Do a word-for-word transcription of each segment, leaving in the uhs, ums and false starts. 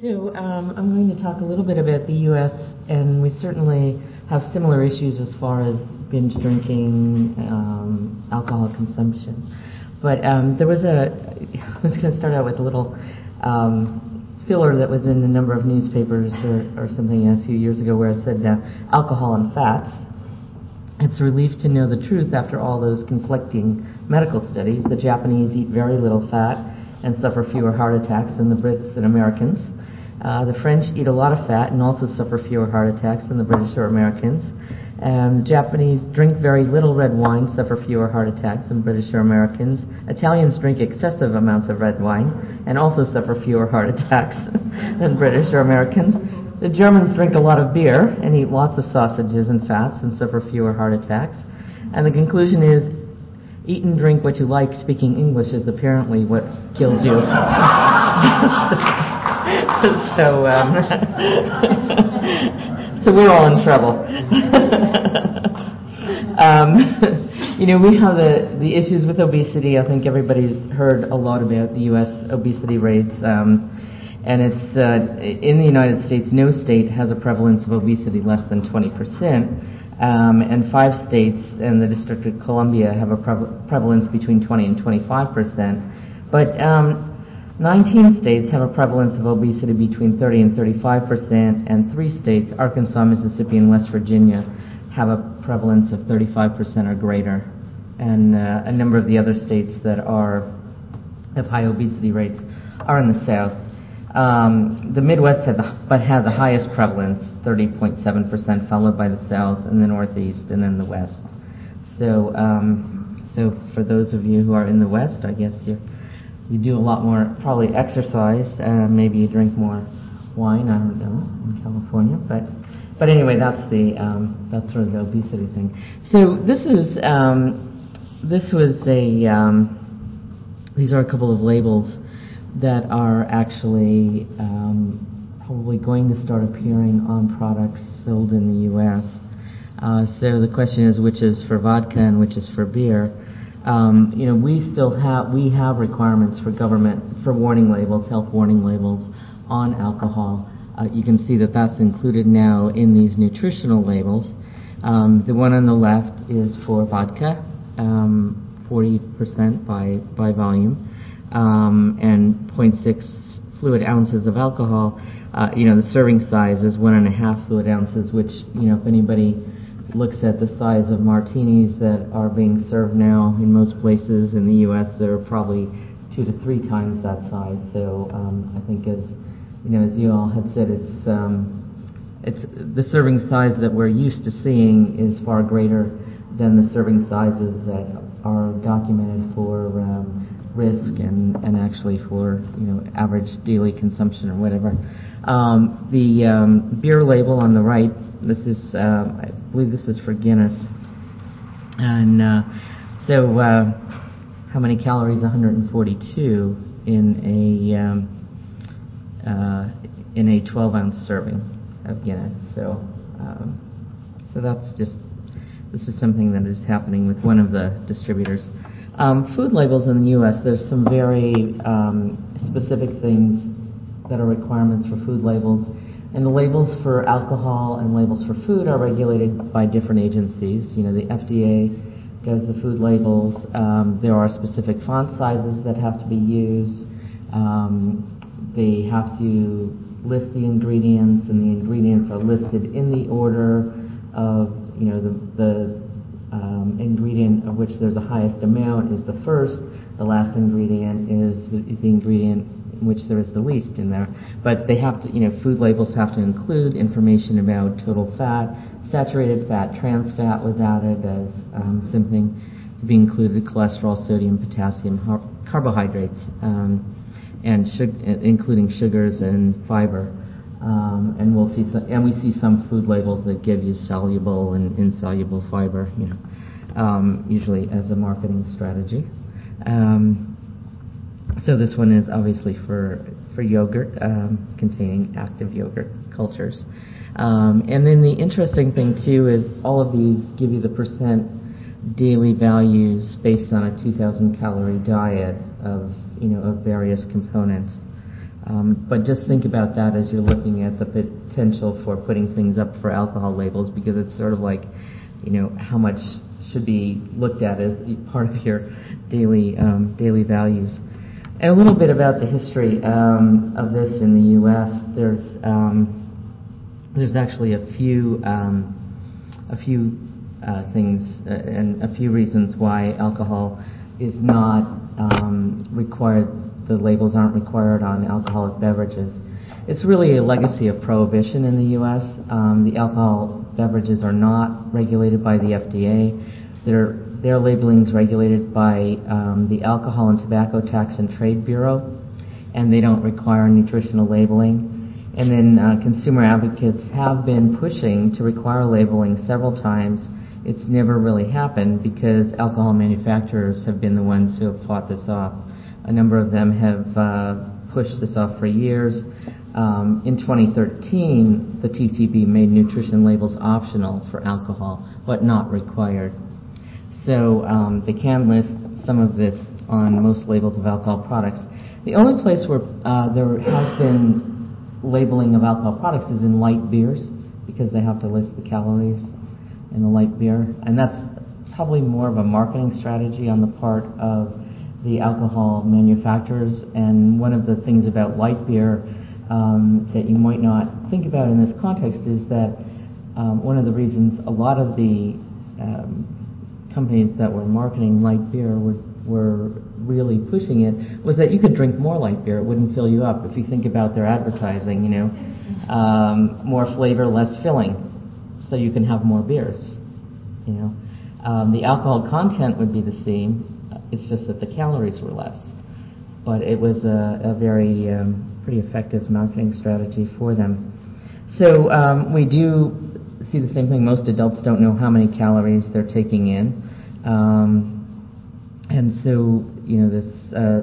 So um, I'm going to talk a little bit about the U S, and we certainly have similar issues as far as binge drinking, um, alcohol consumption. But um, there was a, I was going to start out with a little um, filler that was in a number of newspapers or, or something a few years ago where it said uh, alcohol and fats. It's a relief to know the truth after all those conflicting medical studies. The Japanese eat very little fat and suffer fewer heart attacks than the Brits and Americans. Uh, the French eat a lot of fat and also suffer fewer heart attacks than the British or Americans. And the Japanese drink very little red wine, suffer fewer heart attacks than British or Americans. Italians drink excessive amounts of red wine and also suffer fewer heart attacks than British or Americans. The Germans drink a lot of beer and eat lots of sausages and fats and suffer fewer heart attacks. And the conclusion is, eat and drink what you like. Speaking English is apparently what kills you. so, um, so we're all in trouble. um, you know, we have the, the issues with obesity. I think everybody's heard a lot about the U S obesity rates. Um, and it's, uh, in the United States, no state has a prevalence of obesity less than twenty percent. Um, and five states and the District of Columbia have a pre- prevalence between twenty and twenty-five percent. But um, nineteen states have a prevalence of obesity between thirty and thirty-five percent, and three states, Arkansas, Mississippi, and West Virginia, have a prevalence of thirty-five percent or greater. And uh, a number of the other states that are have high obesity rates are in the South. Um, the Midwest had the, but had the highest prevalence, thirty point seven percent, followed by the South and the Northeast, and then the West. So, um, so for those of you who are in the West, I guess you you do a lot more probably exercise. Uh, maybe you drink more wine. I don't know in California, but but anyway, that's the um, that's sort of the obesity thing. So this is um, this was a um, these are a couple of labels that are actually um, probably going to start appearing on products sold in the U S. Uh, so the question is, which is for vodka and which is for beer? Um, you know, we still have we have requirements for government for warning labels, health warning labels on alcohol. Uh, you can see that that's included now in these nutritional labels. Um, the one on the left is for vodka, um, forty percent by by volume. Um, and zero point six fluid ounces of alcohol. Uh, you know, the serving size is one and a half fluid ounces, which, you know, if anybody looks at the size of martinis that are being served now in most places in the U S, they're probably two to three times that size. So um, I think, as you know, as you all had said, it's um, it's the serving size that we're used to seeing is far greater than the serving sizes that are documented for Um, risk and, and actually for, you know, average daily consumption or whatever. Um, the um, beer label on the right, this is, uh, I believe this is for Guinness. And uh, so uh, how many calories? one hundred forty-two in a um, uh, in a twelve ounce serving of Guinness. So um, so that's just, this is something that is happening with one of the distributors. Um, food labels in the U S, there's some very um, specific things that are requirements for food labels. And the labels for alcohol and labels for food are regulated by different agencies. You know, the F D A does the food labels. Um, there are specific font sizes that have to be used. Um, they have to list the ingredients, and the ingredients are listed in the order of, you know, the, the Um, ingredient of which there's the highest amount is the first. The last ingredient is the, is the ingredient in which there is the least in there. But they have to, you know, food labels have to include information about total fat, saturated fat, trans fat was added as um, something to be included, cholesterol, sodium, potassium, har- carbohydrates, um, and sug- including sugars and fiber. Um, and we'll see, some, and we see some food labels that give you soluble and insoluble fiber, you know, um, usually as a marketing strategy. Um, so this one is obviously for for yogurt, um, containing active yogurt cultures. Um, and then the interesting thing too is all of these give you the percent daily values based on a two thousand calorie diet of, you know, of various components. Um, but just think about that as you're looking at the potential for putting things up for alcohol labels, because it's sort of like, you know, how much should be looked at as part of your daily um, daily values. And a little bit about the history um, of this in the U S. There's um, there's actually a few um, a few uh, things uh, and a few reasons why alcohol is not um, required. The labels aren't required on alcoholic beverages. It's really a legacy of prohibition in the U S. Um, the alcohol beverages are not regulated by the F D A. Their their labeling is regulated by um, the Alcohol and Tobacco Tax and Trade Bureau, and they don't require nutritional labeling. And then uh, consumer advocates have been pushing to require labeling several times. It's never really happened because alcohol manufacturers have been the ones who have fought this off. A number of them have uh, pushed this off for years. Um, in twenty thirteen, the T T B made nutrition labels optional for alcohol, but not required. So um, they can list some of this on most labels of alcohol products. The only place where uh, there has been labeling of alcohol products is in light beers, because they have to list the calories in the light beer. And that's probably more of a marketing strategy on the part of the alcohol manufacturers. And one of the things about light beer um, that you might not think about in this context is that um, one of the reasons a lot of the um, companies that were marketing light beer were, were really pushing it was that you could drink more light beer. It wouldn't fill you up. If you think about their advertising, you know, um, more flavor, less filling, so you can have more beers, you know. Um, the alcohol content would be the same. It's just that the calories were less. But it was a, a very um, pretty effective marketing strategy for them. So um, we do see the same thing. Most adults don't know how many calories they're taking in. Um, and so, you know, this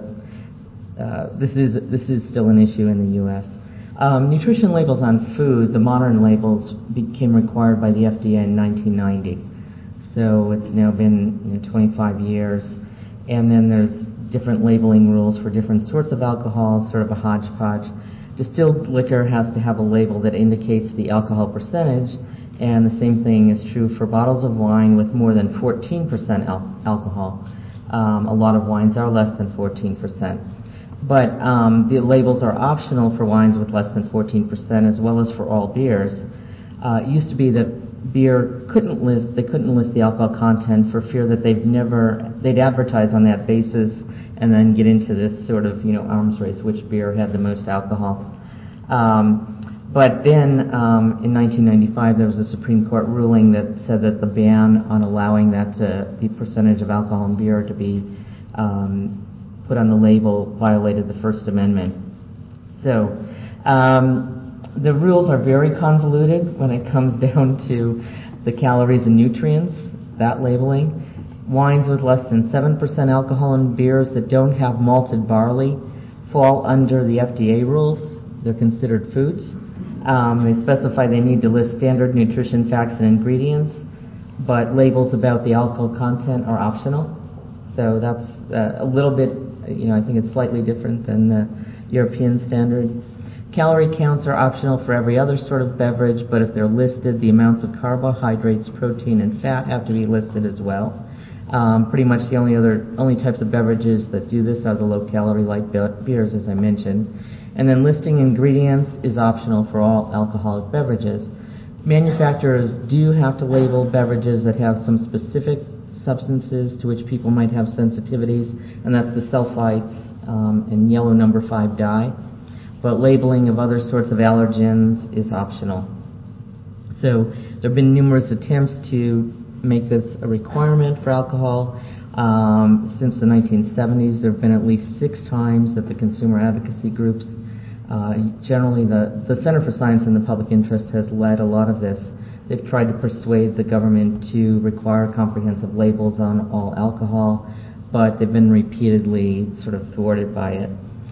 uh, uh, this is this is still an issue in the U S. Um, nutrition labels on food, the modern labels, became required by the F D A in nineteen ninety. So it's now been, you know, twenty-five years. And then there's different labeling rules for different sorts of alcohol, sort of a hodgepodge. Distilled liquor has to have a label that indicates the alcohol percentage, and the same thing is true for bottles of wine with more than fourteen percent al- alcohol. Um, a lot of wines are less than fourteen percent. But um, the labels are optional for wines with less than fourteen percent, as well as for all beers. Uh, it used to be that beer couldn't list, they couldn't list the alcohol content for fear that they've never, they'd advertise on that basis and then get into this sort of, you know, arms race, which beer had the most alcohol. Um, but then um, in nineteen ninety-five, there was a Supreme Court ruling that said that the ban on allowing that to, the percentage of alcohol in beer to be um, put on the label violated the First Amendment. So um, the rules are very convoluted when it comes down to the calories and nutrients, that labeling. Wines with less than seven percent alcohol and beers that don't have malted barley fall under the F D A rules. They're considered foods. Um, they specify they need to list standard nutrition facts and ingredients, but labels about the alcohol content are optional. So that's uh, a little bit, you know, I think it's slightly different than the European standard. Calorie counts are optional for every other sort of beverage, but if they're listed, the amounts of carbohydrates, protein, and fat have to be listed as well. Um, pretty much the only other only types of beverages that do this are the low-calorie light be- beers, as I mentioned. And then listing ingredients is optional for all alcoholic beverages. Manufacturers do have to label beverages that have some specific substances to which people might have sensitivities, and that's the sulfites um, and yellow number five dye. But labeling of other sorts of allergens is optional. So there have been numerous attempts to make this a requirement for alcohol. Um, since the nineteen seventies, there have been at least six times that the consumer advocacy groups, uh, generally the, the Center for Science and the Public Interest has led a lot of this. They've tried to persuade the government to require comprehensive labels on all alcohol, but they've been repeatedly sort of thwarted by it.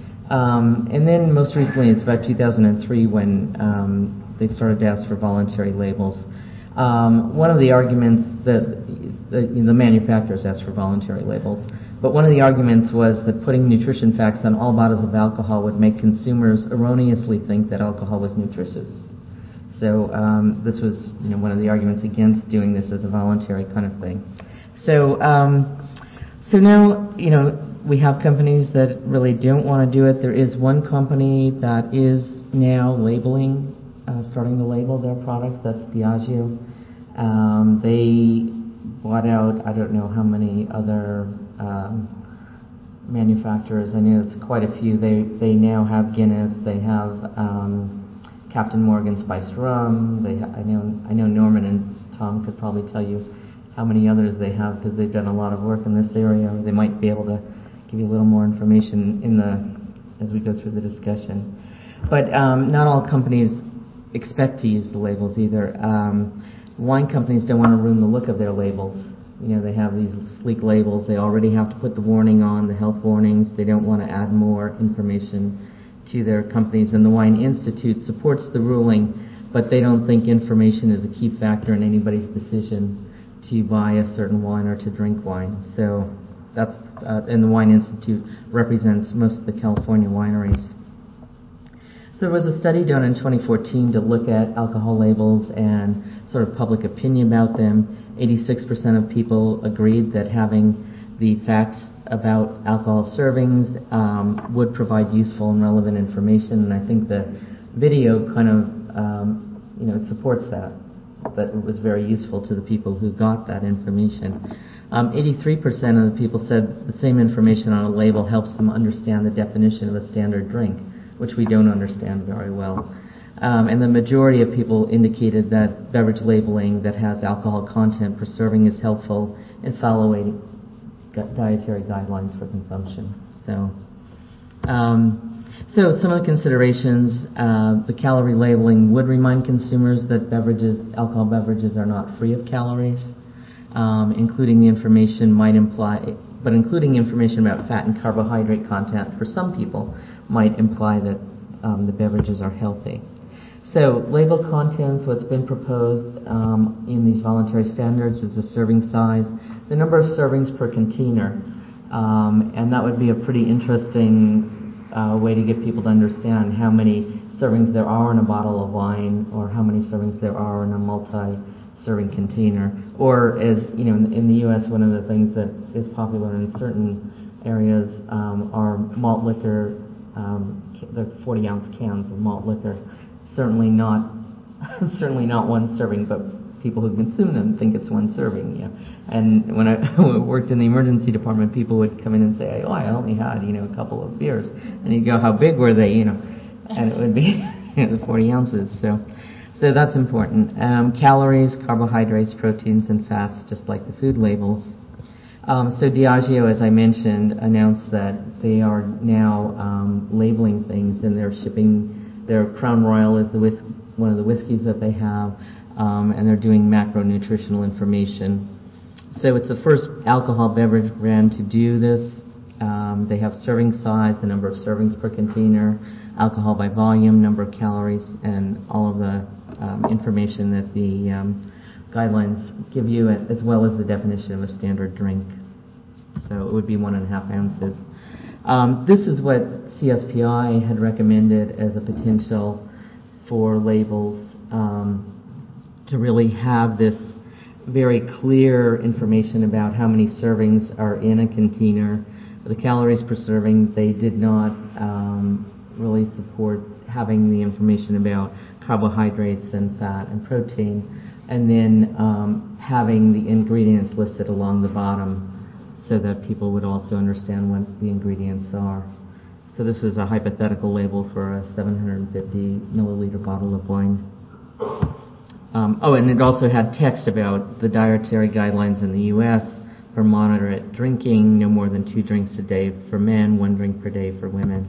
Um, and then most recently, it's about two thousand three when um, they started to ask for voluntary labels. Um, one of the arguments that the, the manufacturers asked for voluntary labels. But one of the arguments was that putting nutrition facts on all bottles of alcohol would make consumers erroneously think that alcohol was nutritious. So um, this was, you know, one of the arguments against doing this as a voluntary kind of thing. So, um, so now, you know, we have companies that really don't want to do it. There is one company that is now labeling, uh, starting to label their products. That's Diageo. Um, they bought out, I don't know how many other um, manufacturers. I know it's quite a few. They they now have Guinness. They have um, Captain Morgan Spiced Rum. They ha- I know I know Norman and Tom could probably tell you how many others they have because they've done a lot of work in this area. They might be able to give you a little more information in the as we go through the discussion. But um, not all companies expect to use the labels either. Um, wine companies don't want to ruin the look of their labels. You know, they have these sleek labels. They already have to put the warning on, the health warnings. They don't want to add more information to their companies. And the Wine Institute supports the ruling, but they don't think information is a key factor in anybody's decision to buy a certain wine or to drink wine. So that's, uh, and the Wine Institute represents most of the California wineries. So there was a study done in twenty fourteen to look at alcohol labels and sort of public opinion about them. eighty-six percent of people agreed that having the facts about alcohol servings um, would provide useful and relevant information, and I think the video kind of, um, you know, it supports that, that it was very useful to the people who got that information. Um, eighty-three percent of the people said the same information on a label helps them understand the definition of a standard drink, which we don't understand very well. Um, and the majority of people indicated that beverage labeling that has alcohol content per serving is helpful in following dietary guidelines for consumption. So, um, so some of the considerations, uh, the calorie labeling would remind consumers that beverages, alcohol beverages are not free of calories, um, including the information might imply, but including information about fat and carbohydrate content for some people might imply that um, the beverages are healthy. So label contents, what's been proposed um, in these voluntary standards is the serving size, the number of servings per container, um, and that would be a pretty interesting uh, way to get people to understand how many servings there are in a bottle of wine or how many servings there are in a multi-serving container. Or as, you know, in, in the U S, one of the things that is popular in certain areas um, are malt liquor, um, the forty ounce cans of malt liquor. Certainly not, certainly not one serving, but people who consume them think it's one serving. Yeah. And when I worked in the emergency department, people would come in and say, "Oh, I only had, you know, a couple of beers," and you'd go, "How big were they?" You know, and it would be you know, the forty ounces. So, so that's important. Um, calories, carbohydrates, proteins, and fats, just like the food labels. Um, so Diageo, as I mentioned, announced that they are now um, labeling things, and they're shipping. Their Crown Royal is the whis- one of the whiskeys that they have, um, and they're doing macronutritional information. So it's the first alcohol beverage brand to do this. Um, they have serving size, the number of servings per container, alcohol by volume, number of calories, and all of the um, information that the um, guidelines give you, as well as the definition of a standard drink. So it would be one and a half ounces. Um, this is what C S P I had recommended as a potential for labels, um, to really have this very clear information about how many servings are in a container, the calories per serving. They did not um, really support having the information about carbohydrates and fat and protein, and then um, having the ingredients listed along the bottom so that people would also understand what the ingredients are. So this was a hypothetical label for a seven hundred fifty milliliter bottle of wine. Um, oh, and it also had text about the dietary guidelines in the U S for moderate drinking, no more than two drinks a day for men, one drink per day for women.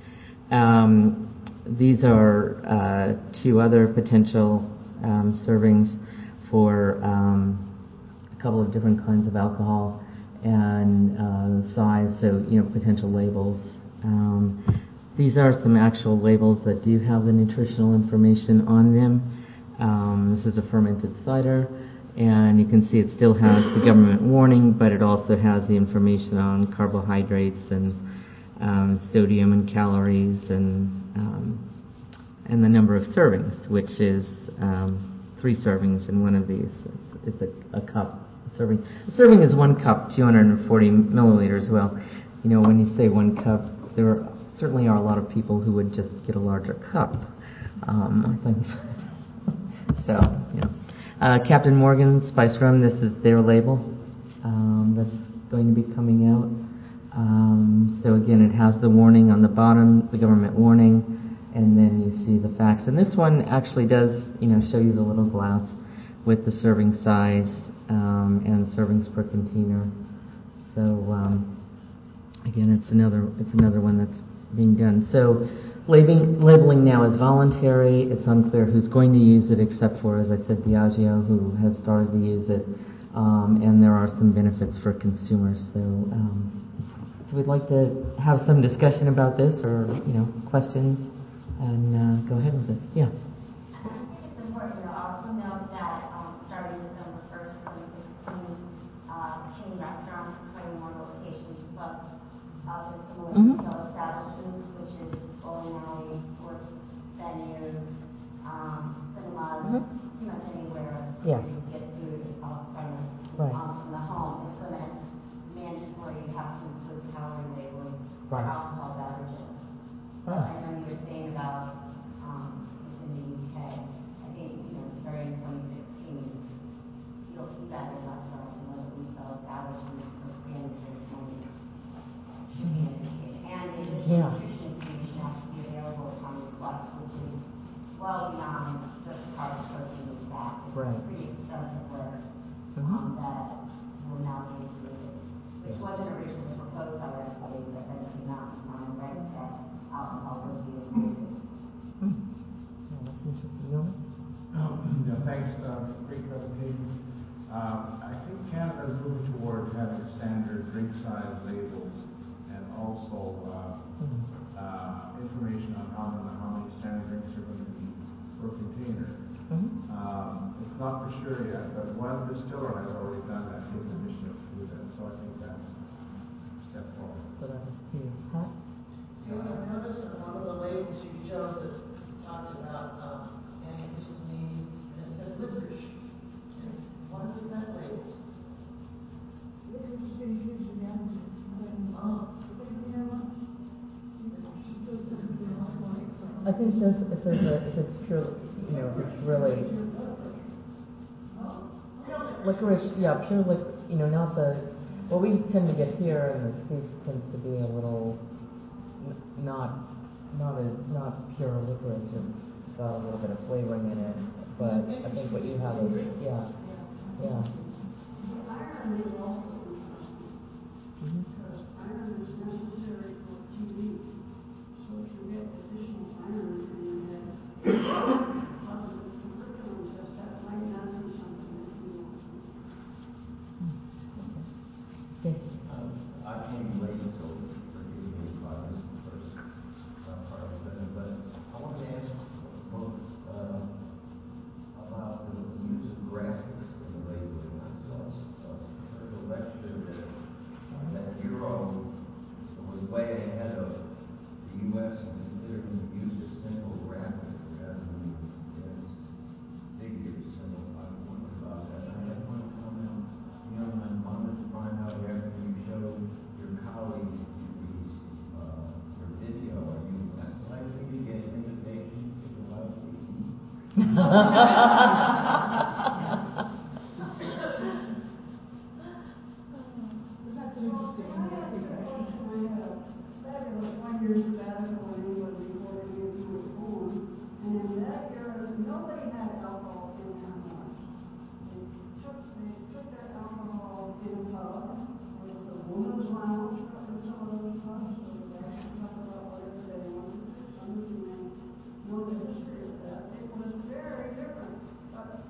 Um, these are uh, two other potential um, servings for um, a couple of different kinds of alcohol and uh, size, so, you know, potential labels. Um, these are some actual labels that do have the nutritional information on them. Um, this is a fermented cider. And you can see it still has the government warning, but it also has the information on carbohydrates and um, sodium and calories and um, and the number of servings, which is um, three servings in one of these. It's, it's a, a cup. A serving. A serving is one cup, two hundred forty milliliters. Well, you know, when you say one cup, there are, certainly are a lot of people who would just get a larger cup. Um, I think so. You know. Uh, Captain Morgan Spice Rum, this is their label um, that's going to be coming out. Um, so again, it has the warning on the bottom, the government warning, and then you see the facts. And this one actually does, you know, show you the little glass with the serving size um, and servings per container. So um, again, it's another it's another one that's being done. So. Labeling, labeling now is voluntary. It's unclear who's going to use it, except for, as I said, Diageo, who has started to use it, um, and there are some benefits for consumers. So, um, so we'd like to have some discussion about this, or you know, questions, and uh, go ahead with it. Yeah. I think it's important to also note that um, starting December first, twenty sixteen, uh, chain restaurants, twenty-one locations, plus other similar Mm-hmm. retail establishments, which is bowling alley, sports venues, um, cinemas, Mm-hmm. pretty much anywhere Yeah. where you can get food off premise Right. um, from the home. It's going to mandatory you have to include calorie labeling for Right. alcohol beverages. So Ah. I know you were saying about um, in the U K. I think you know starting in twenty sixteen, you'll see that in restaurants and other retail establishments for mandatory training should be indicated. And the additional Yeah. nutrition information has to be available upon request, which is well beyond just carbs, protein, and fat. It's Right. pretty extensive work Mhm. um, that will now be included, which wasn't originally proposed by F D A, but then came out in time, right, that alcohol would be included. Hmm. Yeah, that's interesting. You know? Oh, yeah, thanks. Uh, great presentation. Um, I think Canada is moving towards having standard drink size labels and also uh, Mhm. uh, information on how many, how many standard drinks are going to be per container. Mhm. Um, it's not for sure yet, but one distiller has already done that, given initiative to do that. So I think that's a step forward. So that was two. Pat? Yeah, I noticed that one of the labels you showed that talks about um, antihistamine, and it says licorice. And what is that label? Licorice gives you damages. Oh. I think that's if there's a if it's pure, you know, if it's really licorice, yeah, pure lic, you know, not the what we tend to get here in the States tends to be a little n- not not as not pure licorice. It's got a little bit of flavoring in it, but I think what you have is yeah, yeah. Iron is also interesting Mm-hmm. because iron is necessary for T V. So if you get additional iron and you have positive curriculum test, that might not be something that you want to. Okay. Um, I came late, so forgive me if I missed the first uh, part of it, but I wanted to ask both uh, about the use of graphics in the labeling. I saw uh, heard a lecture that, that Euro was way ahead of the U S in considering the use of simple graphics rather than yes, figures. So I wondered about that. I had one comment. You know, I wanted to find out after you showed your colleagues these, uh, your video, are you likely to get invitations to go out to eat? That's an interesting I had a fabulous one-year sabbatical in England before they gave me a phone. And in that era, nobody had alcohol in their house. They took, they took their alcohol in a pub. It was a woman's lounge in some of those pubs. So they actually talk about whatever they wanted. Some of you may know the history of that. It was very different. But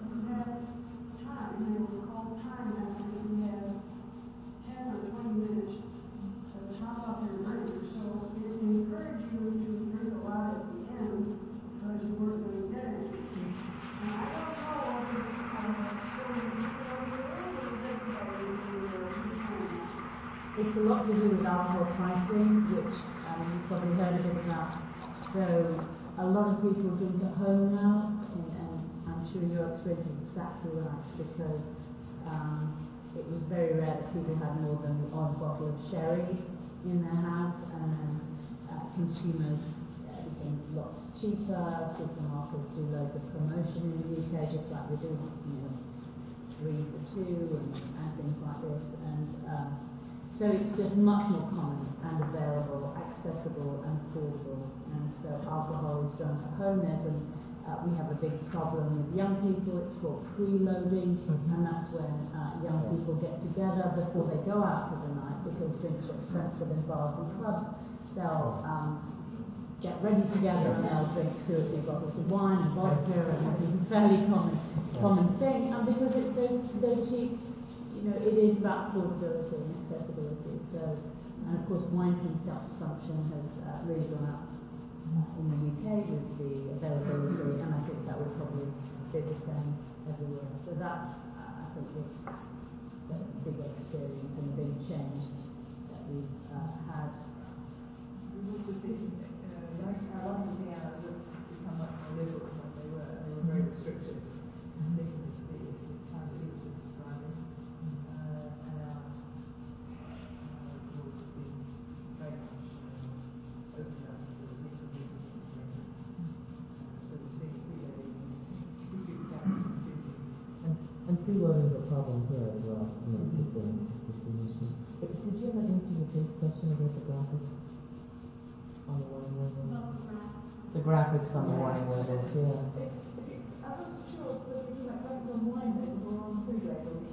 it's a lot to do with alcohol pricing, which um, you've probably heard a bit about. So a lot of people drink at home now, and, and I'm sure your experience is exactly right, because um, it was very rare that people had more than the odd bottle of sherry in their house, and then uh, consumers uh, became lots cheaper. Supermarkets do loads of promotion in the U K, just like we do, you know, three for two and, and things like this. And um, so it's just much more common and available, accessible and affordable. And so alcohol is drunk at home. There's an, uh, we have a big problem with young people. It's called preloading, mm-hmm. and that's when uh, young people get together before they go out for the night, because drinks are expensive in bars and clubs. They'll um, get ready together and they'll drink two or three bottles of wine and vodka, and it's a fairly common common thing. And because it's so, so cheap, you know, it is about affordability and accessibility. So, and of course, wine consumption has uh, really gone up uh, in the U K with the availability, and I think that will probably be the same everywhere. So that, uh, I think, is the big experience and the big change that we've uh, had. We also see, uh, like our licensing hours have become much more liberal than they were. They were very restricted, particularly the, the time that you were just describing. Uh, and our uh, rules have been very much uh, opened up to the people who can drink. So we're seeing preloading is big gaps in drinking. And, and preloading is a problem here as well. I mean, mm-hmm. it's, a, it's an issue. But did you have an answer to Jake's question about the graphics on the warning labels? The graphics on the warning labels, yeah. I wasn't sure whether you meant graphics on wine labels or on food labels.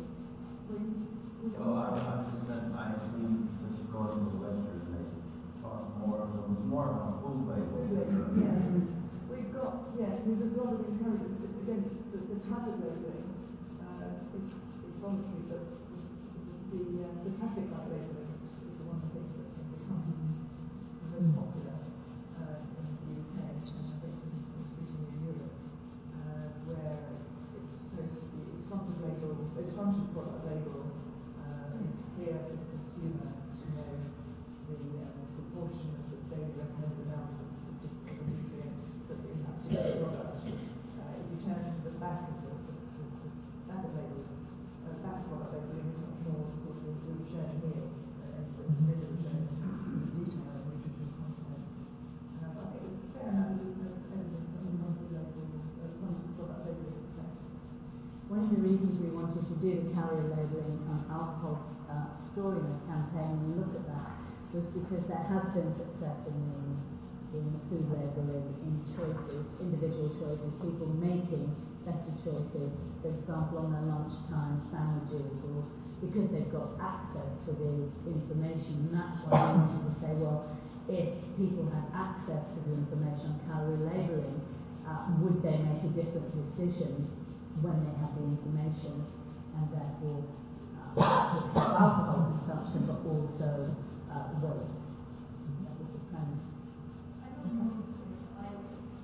Oh, I, I just meant, I actually just going to the lecture and they talk more, it was more on food labels. Yeah, we've got, yes, there's a lot of encouragement. Again, the, the type of labeling uh, is, is voluntary, but the, the, uh, the traffic light labeling is one of the things that's become very popular uh, in the U K, and I think increasingly in Europe, uh, where it's supposed to be, it's front of label, it's front of product label, uh, it's clear for the consumer to know the uh, proportion of the daily recommended amount of particular nutrient that in that particular product. Uh, if you turn to the back of the, the, the, the back of label, uh, back of product labeling is much more sort of we've shown here, uh, and the middle shows detail and nutrition content. Uh, I think there's a fair amount of evidence on the front of the label, uh, front of the product labeling itself. One of the reasons we wanted to do the carrier labelling on alcohol uh, storiness campaign and look at that was because there has been success in the, in food labelling, in choices, individual choices, people making better choices, for example on their lunchtime sandwiches, or because they've got access to the information. And that's why we wanted to say, well, if people had access to the information on calorie labelling, uh, would they make a different decision when they have the information, and therefore uh, alcohol consumption, but also uh, weight. That was the premise. I don't know if, I,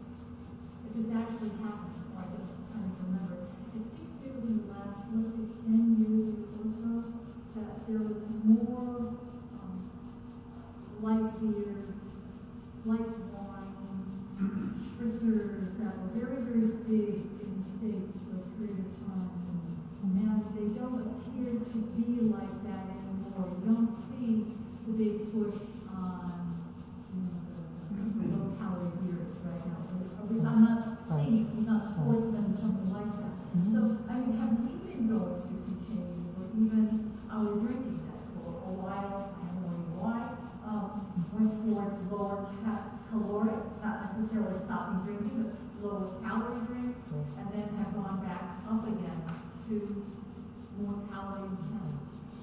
if it's actually happened, or I just kind of remember. It seems to be in the last, let's say, ten years or so, that there was more um, light beers, light wine, spritzers that were very, very big in the States for a period of time. And now they don't appear to be like that anymore. You don't see the big push on, you know, the, the low calorie beers right now. At least I'm not seeing it. I'm not supporting them or something like that. Mm-hmm. So, I mean, have we been going through some changes, or even our drinking that for a while, I have no idea why, um, went towards lower ca- caloric, not necessarily stopping drinking, but lower calorie drinks, and then have gone back up again to more calorie intense.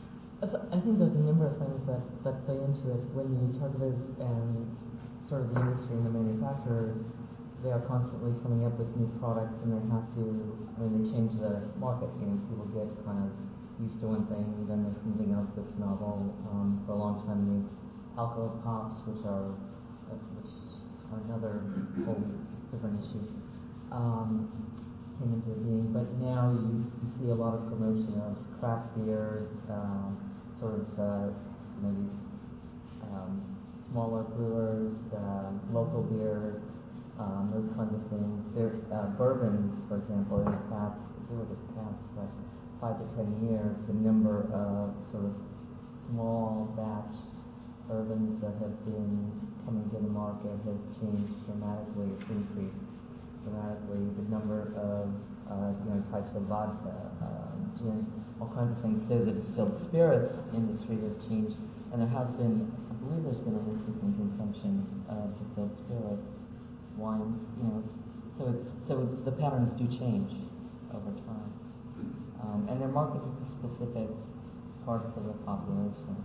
I think there's a number of things that, that play into it. When you talk about um, sort of the industry and the manufacturers, they are constantly coming up with new products, and they have to, I mean, they change the market. You know, people get kind of used to one thing, and then there's something else that's novel. Um, for a long time, the alcohol pops, which are, uh, which are another whole different issue, um, came into being. But now you, you see a lot of promotion of craft beers, um, sort of uh, maybe um, smaller brewers, um, local beers, um, those kinds of things. There, uh, bourbons, for example, in the past, there was past like five to ten years, the number of sort of small batch bourbons that have been coming to the market has changed dramatically. It's increased dramatically. The number of uh, you know types of vodka, um, gin, all kinds of things. So the distilled spirits industry has changed, and there has been, I believe, there's been an increase in consumption of distilled spirits, wine. You know, so it's, so the patterns do change over time, um, and they're marketed to specific parts of the population.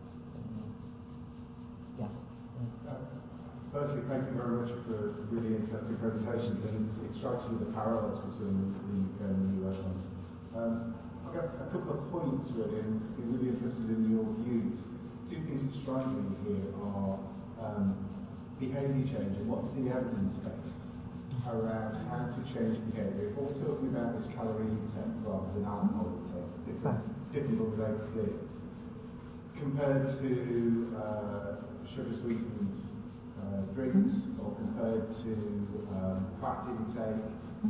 Yeah. Uh, firstly, thank you very much for really interesting presentations, and it strikes me the parallels between the U K and the U S ones. Um, I've got a couple of points really, and I'm really interested in your views. Two things that strike me here are um, behaviour change and what's the evidence base around how to change behaviour. If we're talking about this calorie intake rather than alcohol intake, different, difficult to make clear. Compared to uh, sugar sweetened uh, drinks or compared to um, fat intake,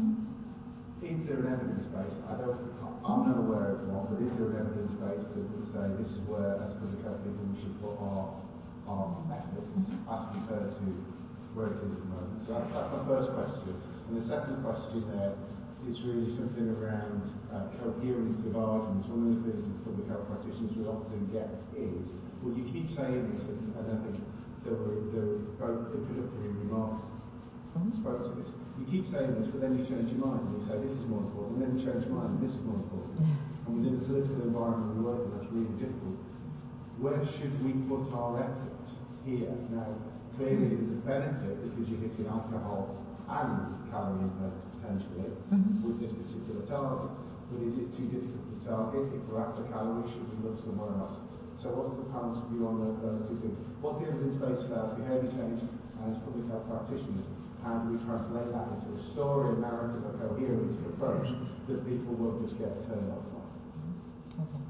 is there an evidence base? I don't, I'm not aware of one, but is there an evidence base that would say this is where, as public health people, we should put our, our efforts as compared to where it is at the moment? So that's, that's my first question. And the second question there is really something around uh, coherence of arguments. One of the things that public health practitioners will often get is, well, you keep saying this, and, and I think there were, there were both introductory remarks spoke to this. You keep saying this, but then you change your mind, and you say this is more important, and then you change your mind, and this is more important. And within the political environment we work in, that's really difficult. Where should we put our effort here? Now, clearly there's a benefit because you're hitting alcohol and calorie intake potentially mm-hmm. with this particular target. But is it too difficult to target? If we're after calories, should we look somewhere else? So what's the panel's view on the, those two things? What's the evidence base about behaviour change, and as public health practitioners, how do we translate that into a story, a narrative, a coherent approach that people won't just get turned off on? Okay.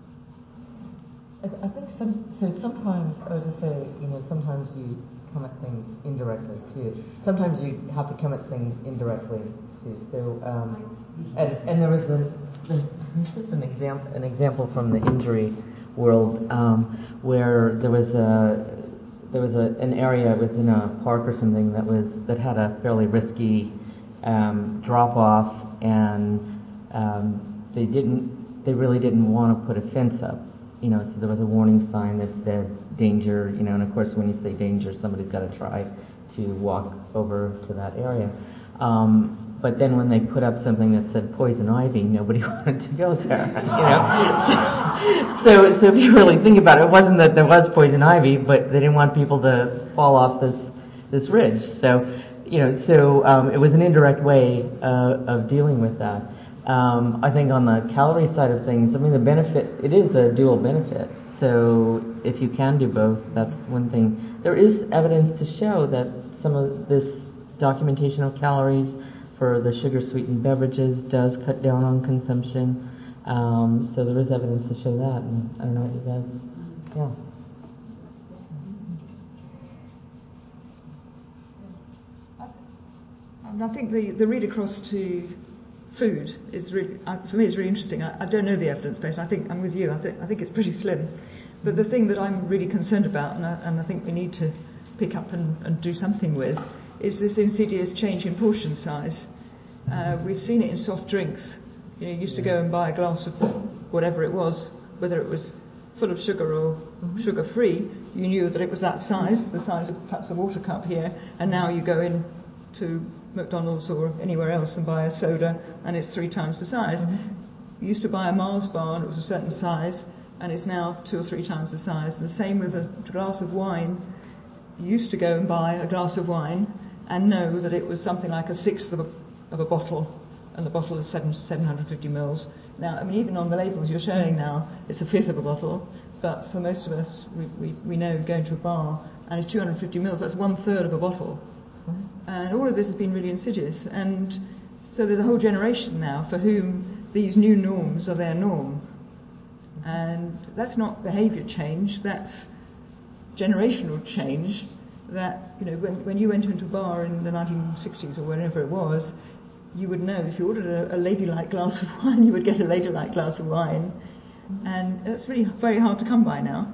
I, th- I think some, so sometimes, I would just say, you know, sometimes you come at things indirectly too. Sometimes you have to come at things indirectly too. So, um, and, and there was a, this is an example, an example from the injury world um, where there was a there was a, an area within a park or something that was that had a fairly risky um, drop off, and um, they didn't they really didn't want to put a fence up, you know. So there was a warning sign that said danger, you know. And of course, when you say danger, somebody's got to try to walk over to that area. Um, But then when they put up something that said poison ivy, nobody wanted to go there, you know. so, so if you really think about it, it wasn't that there was poison ivy, but they didn't want people to fall off this this ridge. So, you know, so um, it was an indirect way uh, of dealing with that. Um, I think on the calorie side of things, I mean, the benefit, it is a dual benefit. So if you can do both, that's one thing. There is evidence to show that some of this documentation of calories for the sugar-sweetened beverages does cut down on consumption. Um, so there is evidence to show that. And I don't know what you guys, yeah. And I think the, the read across to food is really, uh, for me, is really interesting. I, I don't know the evidence base. I think I'm with you. I think I think it's pretty slim. But the thing that I'm really concerned about, and I, and I think we need to pick up and, and do something with, is this insidious change in portion size. Uh, we've seen it in soft drinks. You know, you used to go and buy a glass of whatever it was, whether it was full of sugar or mm-hmm. sugar-free. You knew that it was that size, the size of perhaps a water cup here, and now you go in to McDonald's or anywhere else and buy a soda, and it's three times the size. Mm-hmm. You used to buy a Mars bar and it was a certain size, and it's now two or three times the size. And the same with a glass of wine. You used to go and buy a glass of wine and know that it was something like a sixth of a, of a bottle, and the bottle is seven, seven hundred fifty mils. Now, I mean, even on the labels you're showing now, it's a fifth of a bottle, but for most of us, we, we, we know going to a bar, and it's two hundred fifty mils, that's one third of a bottle. Mm-hmm. And all of this has been really insidious, and so there's a whole generation now for whom these new norms are their norm. And that's not behaviour change, that's generational change that, you know, when, when you went into a bar in the nineteen sixties or whenever it was, you would know if you ordered a, a ladylike glass of wine, you would get a ladylike glass of wine. And that's really very hard to come by now.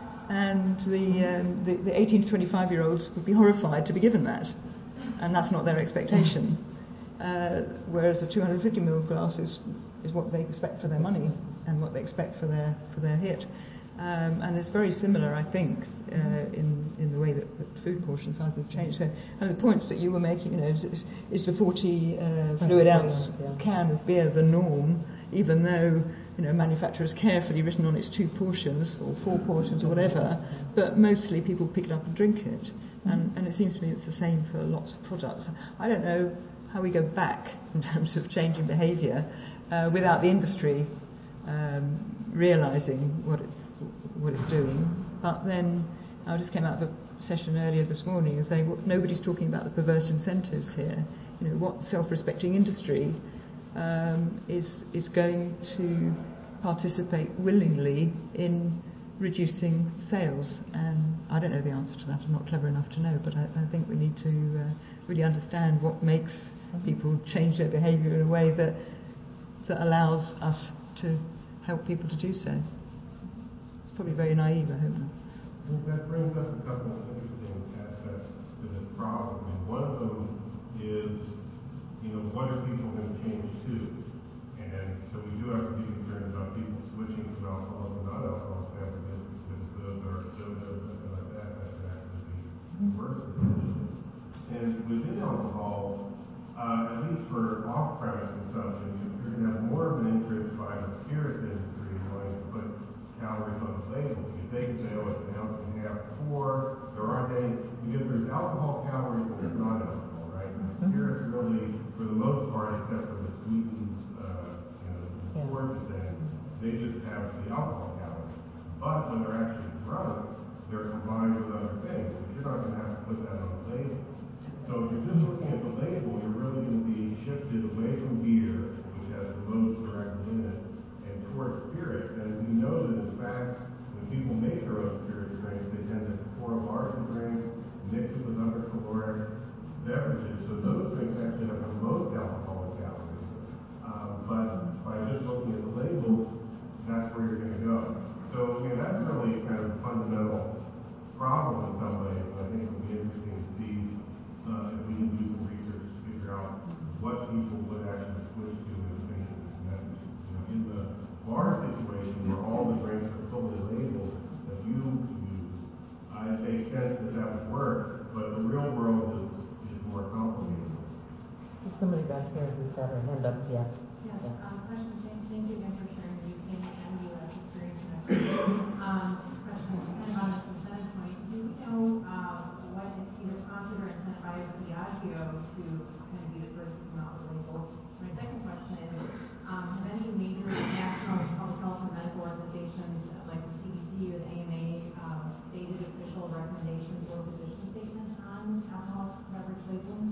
And the, um, the, the eighteen to twenty-five year olds would be horrified to be given that. And that's not their expectation. Uh, whereas the two hundred fifty milliliter glass is, is what they expect for their money and what they expect for their for their hit. Um, and it's very similar, I think, uh, in in the way that, that food portion sizes have changed. So, and the points that you were making, you know, is, is the forty uh, fluid ounce can of beer the norm, even though, you know, manufacturers carefully written on it's two portions or four portions or whatever, but mostly people pick it up and drink it. And, and it seems to me it's the same for lots of products. I don't know how we go back in terms of changing behaviour uh, without the industry um, realising what it's what it's doing. But then I just came out of a session earlier this morning and saying, well, nobody's talking about the perverse incentives here. You know, what self-respecting industry um, is is going to participate willingly in reducing sales? And I don't know the answer to that. I'm not clever enough to know, but I, I think we need to uh, really understand what makes people change their behaviour in a way that that allows us to help people to do so. It's probably very naive, I hope not. Well, that brings up a couple of interesting aspects to this problem. And one of them is, you know, what are people going to change to? And so we do have to be concerned about people switching from alcohol to non-alcoholic beverages, because those are soda or something like that, that could actually be worse. And within alcohol, uh, at least for off-premise consumption, you're going to have more of an interest by the spirits industry wanting to put calories on the label, because they can say, oh, it's an ounce and a half pour. There aren't any, because there's alcohol calories and there's non-alcohol, right? And the spirits really, for the most part, except for the sweetened, uh, you know, the ports and things, they just have the alcohol calories. But when they're actually drunk, they're combined with other things, but you're not going to have to put that on the label. So if you're just looking at the label, you're really going to be shifted away from beer, which has the most directly in it, and towards spirits. And we know that, in fact, when people make their own spirits drinks, they tend to pour larger drinks, mix it with other caloric beverages. So those drinks actually have the most alcoholic calories. Um, but by just looking at the labels, that's where you're going to go. So, you know, that's really kind of a fundamental problem in some ways. I think it'll be interesting to see uh, if we can do some research to figure out what people would actually switch to in the face of this message. You know, in the bar situation where all the drinks are fully labeled that you use, uh, it makes sense that that would work, but the real world is, is more complicated. There's somebody back here who's got her hand up, yeah. Yes, yeah. um, question, thank, thank you again for sharing the U K and U S experience. um, question, kind of on a percentage point, do we know uh, what is either prompted or incentivized Diageo to kind of be the first to come out with labels? My second question is, um, have any major national public health and medical organizations like the C D C or the A M A um, stated official recommendations or position statements on alcohol beverage labeling?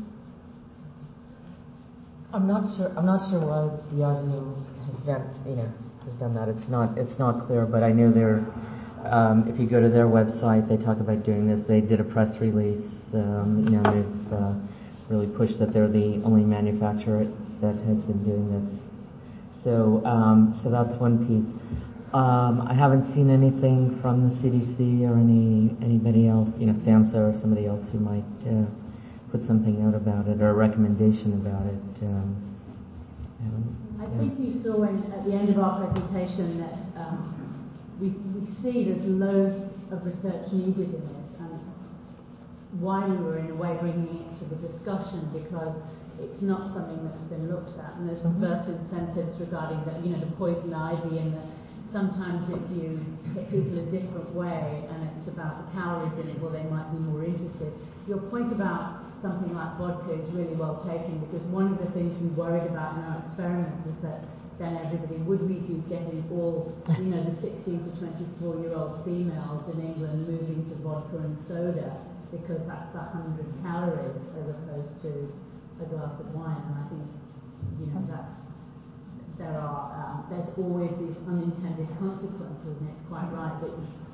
I'm not sure. I'm not sure why Diageo has done, you know, has done that. It's not. It's not clear. But I know they're. Um, if you go to their website, they talk about doing this. They did a press release. Um, you know, they've uh, really pushed that they're the only manufacturer that has been doing this. So, um, so that's one piece. Um, I haven't seen anything from the C D C or any anybody else. You know, SAMHSA or somebody else who might. Uh, put something out about it or a recommendation about it. Um, I think you saw in, at the end of our presentation that um, we, we see there's loads of research needed in it, and why we were in a way bringing it to the discussion, because it's not something that's been looked at, and there's mm-hmm. perverse incentives regarding that, you know, the poison ivy, and the, sometimes if you hit people a different way and it's about the calories in it, well, they might be more interested. Your point about something like vodka is really well taken, because one of the things we worried about in our experiments is that then everybody would we be getting all, you know, the sixteen to twenty-four year old females in England moving to vodka and soda because that's one hundred calories as opposed to a glass of wine. And I think, you know, that's, there are, um, there's always these unintended consequences, and it's quite right that you,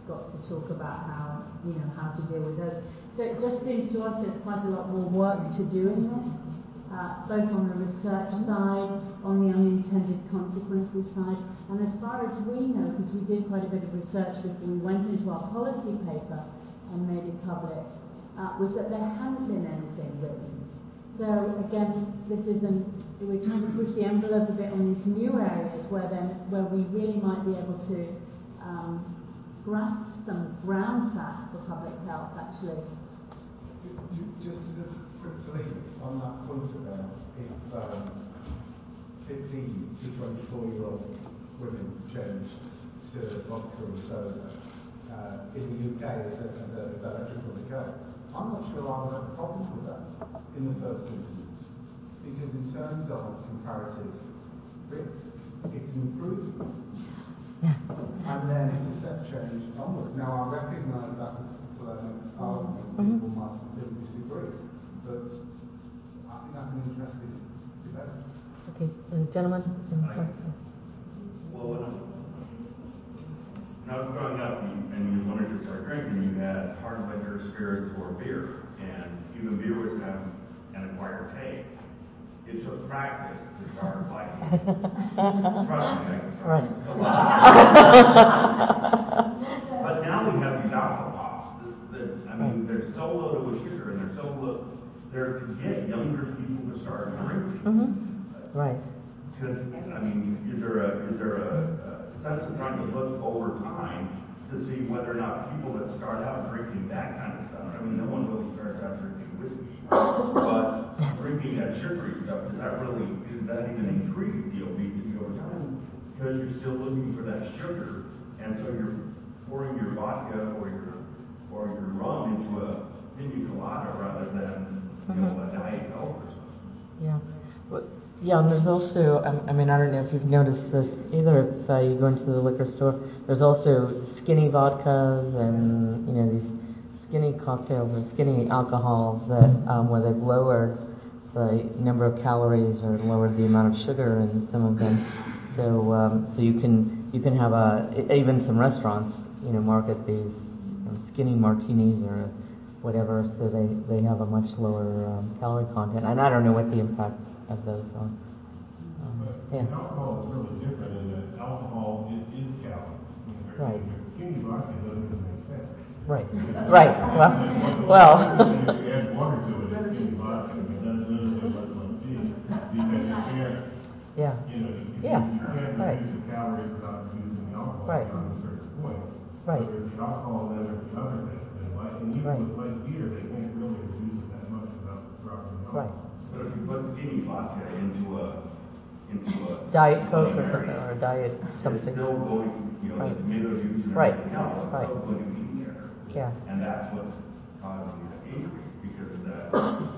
got to talk about how, you know, how to deal with those. So it just seems to us there's quite a lot more work to do in this, uh, both on the research side, on the unintended consequences side, and as far as we know, because we did quite a bit of research before we went into our policy paper and made it public, uh, was that there hadn't been anything written. So again, this isn't, we're trying to push the envelope a bit on these new areas where then, where we really might be able to um, grasp some ground fact for public health, actually. Just, just quickly on that point about if um, fifteen to twenty-four year old women changed to vodka and soda uh, in the U K as a, as a electrical liquor, I'm not sure I would have a problem with that in the first instance, because in terms of comparative risk, it's an improvement. And then it's a step change onwards. Now, I recognise that particular argument, Mm-hmm. people might completely disagree, but I think that's an interesting debate. Okay, uh, gentlemen. in I, front. well, when I, when I was growing up, you, and you wanted to start drinking, you had hard liquor, spirits, or beer, and even beer was kind of an acquired taste. It took practice to start liking. Trust me, I can Right. a lot. But now we have these alcohols that, that I mean, they're so loaded with sugar, and they're so low, they're to get younger people to start drinking. Mm-hmm. Right. Because, I mean, is there a, is there a, a sense of trying to look over time to see whether or not people that start out drinking that kind of stuff, I mean, no one really starts out drinking whiskey, but drinking that sugary stuff, does that really, does that even increase the obesity over time? Because you're still looking for that sugar, and so you're pouring your vodka or your or your rum into a pina colada rather than, you know, a Diet Coke or something. Yeah. Well, yeah, and there's also, I, I mean, I don't know if you've noticed this either, if uh, you go into the liquor store, there's also skinny vodkas and, you know, these skinny cocktails or skinny alcohols that, um, where they've lowered the number of calories or lowered the amount of sugar in some of them. So, um, so you can, you can have a, even some restaurants, you know, market these um, skinny martinis or whatever, so they, they have a much lower um, calorie content. And I don't know what the impact of those are. Um, yeah. Alcohol is really different in that alcohol is, is calories. Right. Skinny vodka doesn't even make sense. Right. Right. Well, well. If you add water to it, it's skinny vodka. I mean, that's another thing about one thing, because you can't, Yeah. you know, you, Yeah. you can't Right. reduce the calories without reducing the alcohol Right. beyond a certain point. Right. So there's the alcohol and then there's the other things. And, like, and even Right. with light beer, they can't really reduce it that much without dropping the alcohol. Right. But if you put skinny vodka into a into a Diet Coke or, culinary, or diet something. it's still going, you know, Right. the tomato juice and Right. everything else is Right. still going to be there. Yeah. And that's what's causing the increase because of that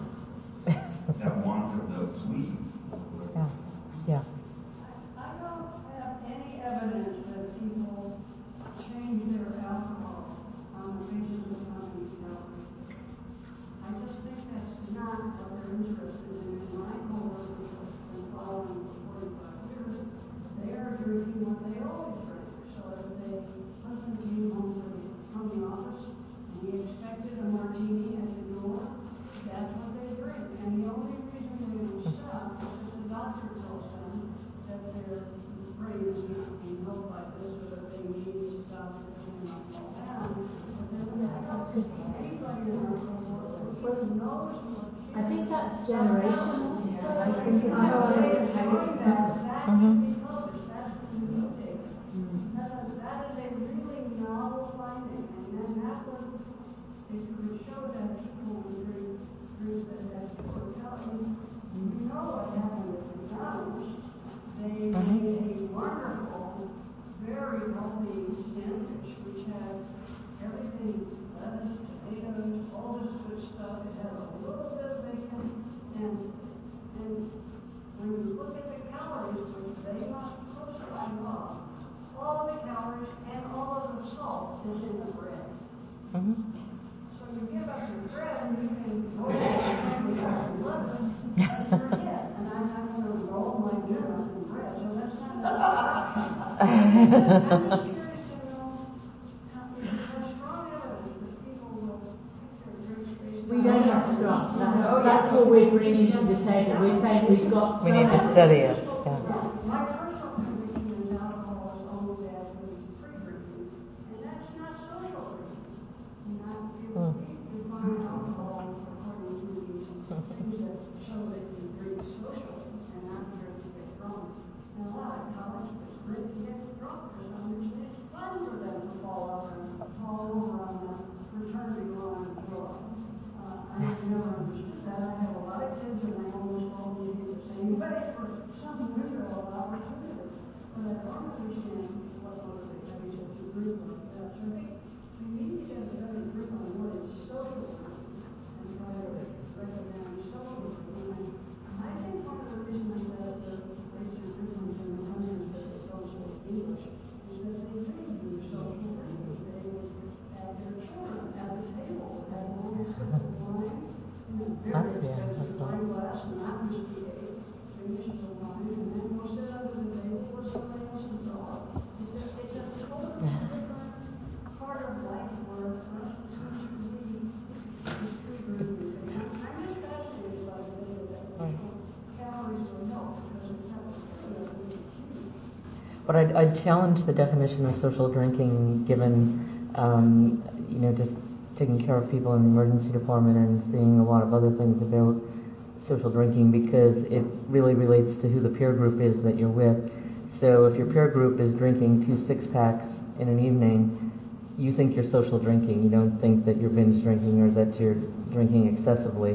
that want of the sweet. Yeah. Yeah. I don't have any evidence that people change their alcohol on the basis of how many calories. I just think that's not what they're interested in. And my coworkers have been following for forty-five years. They are drinking what they always drink. So if they husband came home from the, from the office and he expected a martini at the door, that's what they drink. And the only reason they don't stop is if the doctor tells them that their brain is not being helped by this or that they need to stop or they not fall down. But then I don't think anybody in our cohort knows what. I think that's generational. I think it's I how don't it think that that Mhm. should be published. That's the new data. That is, that is a really novel finding, and then that would, if you could show that people who drink drinks that have fewer calories, you know what happened with McDonald's. They made a wonderful, very healthy sandwich, which had everything, lettuce, tomatoes, all this good stuff. It had a little bit of bacon, and, and when you look at the calories, which they must post by law, all of the calories and all of the salt is in the bread. Mm-hmm. So you give us your bread and you can roll it and we got some lettuce, and you're it. And I'm not going to roll my dinner in bread, so that's not an option. I'm just curious to know how, if Well, We need to study it, yeah. My personal conviction is alcohol is almost as good as free drinking, and that's not social drinking. You know, you, Hmm. you find alcohol according to these things that show that you drink socially and not drink to get drunk. And a lot of college kids drink to get drunk for some reason. It's fun for them to fall over and fall over on the fraternity line and throw up. Uh, I have never understood that. I have a lot of kids and they almost all behave the same way for some window of opportunity. But I don't understand what motivates every such a group like that. So I think we need to get a better grip on what is social drinking and try to recommend social drinking. And I think one of the reasons that the rates are different in the countries that are also English is that they do do social drinking. They would have their children at the table, have a little sip of wine, in a very expensive wine glass, not whiskey aid, finish the wine, and then go sit under the table with somebody else's dog. It's just, it's a totally different part of life where for us to teach me is free drinking. And I'm I'm just fascinated by the idea that we put calories or milk because it's not material, it's huge. But I'd, I'd challenge the definition of social drinking given, um, you know, just taking care of people in the emergency department and seeing a lot of other things about social drinking, because it really relates to who the peer group is that you're with. So if your peer group is drinking two six-packs in an evening, you think you're social drinking. You don't think that you're binge drinking or that you're drinking excessively.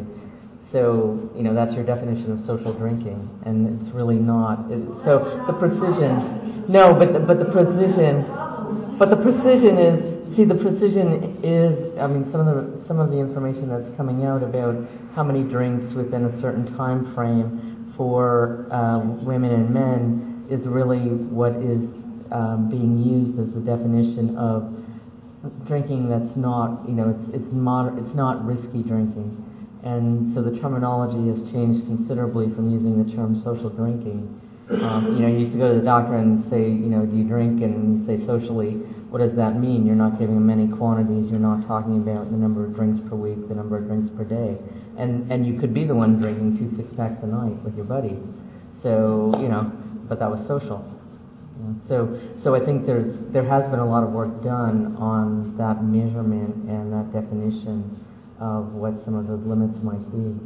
So, you know, that's your definition of social drinking, and it's really not. It, so the precision, no, but the, but the precision, but the precision is, see, the precision is, I mean, some of the some of the information that's coming out about how many drinks within a certain time frame for um, women and men is really what is um, being used as the definition of drinking that's not, you know, it's it's moder- it's not risky drinking. And so the terminology has changed considerably from using the term social drinking. Um, you know, you used to go to the doctor and say, you know, do you drink? And you say socially, what does that mean? You're not giving them any quantities. You're not talking about the number of drinks per week, the number of drinks per day. And and you could be the one drinking two six-packs a night with your buddies. So, you know, but that was social. You know, so so I think there's there has been a lot of work done on that measurement and that definition of what some of those limits might be.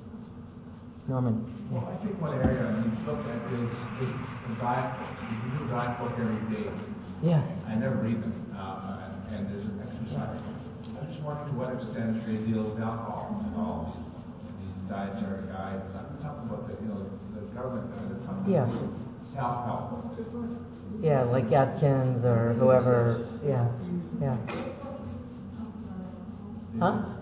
Norman? Well, I think one area I need to look at is, is the diet books. You do a diet book every day. Yeah. I never read them, uh, and, and there's an exercise. I just wonder to what extent they deal with alcohol at all, these dietary guides. I'm talking about the, you know, the government, uh, the talking Yeah. about self-help books. Yeah, like Atkins or whoever. Yeah, yeah. Huh?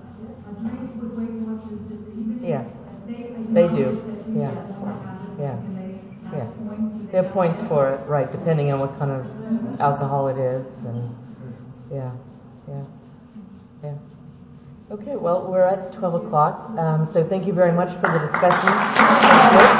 Yeah, they do. Yeah, yeah, yeah. They have points for it, right? Depending on what kind of alcohol it is, and yeah, yeah, yeah. Okay, well, we're at twelve o'clock, um, so thank you very much for the discussion.